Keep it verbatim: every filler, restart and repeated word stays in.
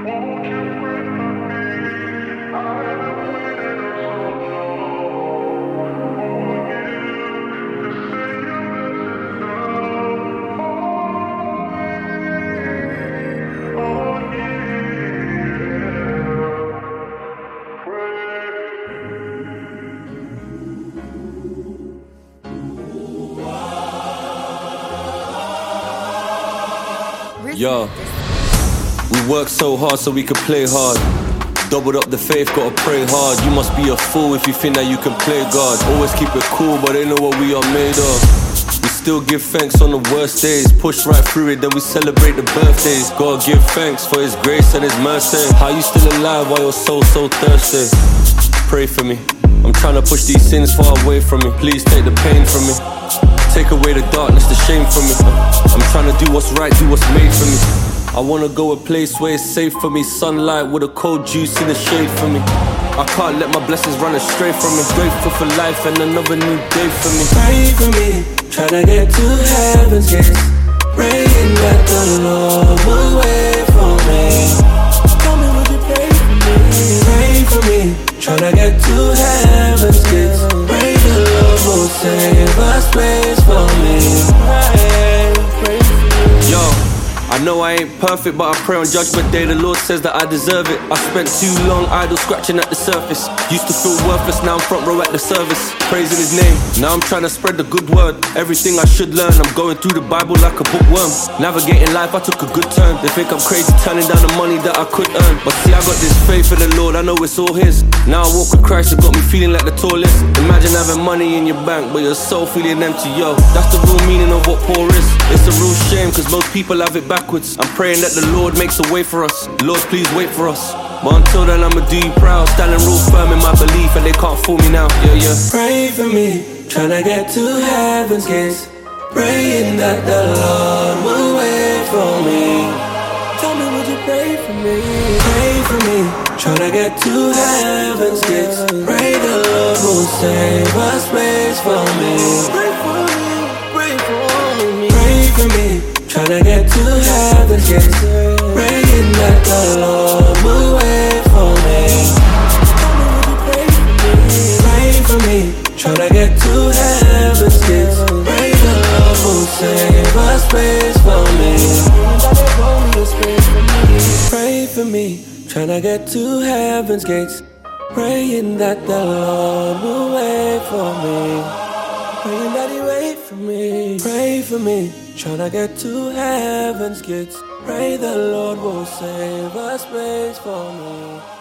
Yo, we work so hard so we can play hard. Doubled up the faith, gotta pray hard. You must be a fool if you think that you can play God. Always keep it cool, but they know what we are made of. We still give thanks on the worst days. Push right through it, then we celebrate the birthdays. Gotta give thanks for His grace and His mercy. How you still alive while your soul so thirsty? Pray for me, I'm trying to push these sins far away from me. Please take the pain from me. Take away the darkness, the shame from me. I'm trying to do what's right, do what's made for me. I wanna go a place where it's safe for me. Sunlight with a cold juice in the shade for me. I can't let my blessings run astray from me. Grateful for life and another new day for me. Pray for me, try to get to heaven's gates. Praying that the Lord will wait for me. Tell me, would you pray for me? Pray for me, try to get to heaven's gates. Pray the Lord will save us, place for me. Pray, pray for me. Yo, I know I ain't perfect, but I pray on Judgment Day. The Lord says that I deserve it. I spent too long idle scratching at the surface. Used to feel worthless, now I'm front row at the service, praising His name. Now I'm trying to spread the good word. Everything I should learn, I'm going through the Bible like a bookworm. Navigating life, I took a good turn. They think I'm crazy, turning down the money that I could earn. But see, I got this faith in the Lord, I know it's all His. Now I walk with Christ, it got me feeling like the tallest. Imagine having money in your bank, but your soul feeling empty, yo. That's the real meaning of what poor is. It's a real shame, cause most people have it backwards. I'm praying that the Lord makes a way for us. Lord, please wait for us. But until then, I'ma do You proud. Standing real firm in my belief, and they can't fool me now, yeah, yeah. Pray for me, tryna get to heaven's gates. Praying that the Lord will wait for me. Tell me, would you pray for me? Pray for me, tryna get to heaven's gates. Pray the Lord will save us, place for me. Pray for me, pray for me. Pray for me, tryna get to heaven's gates. Praying that the Lord will wait for me. Tell me, would you pray for me? Pray for me, tryna get to heaven's gates. Pray the Lord will save us, place for me. Pray for me, tryna get to heaven's gates. Praying that the Lord will wait for me. Praying that He wait for me. Pray for me, tryna get to heaven's gates. Pray the Lord will save us, place for me.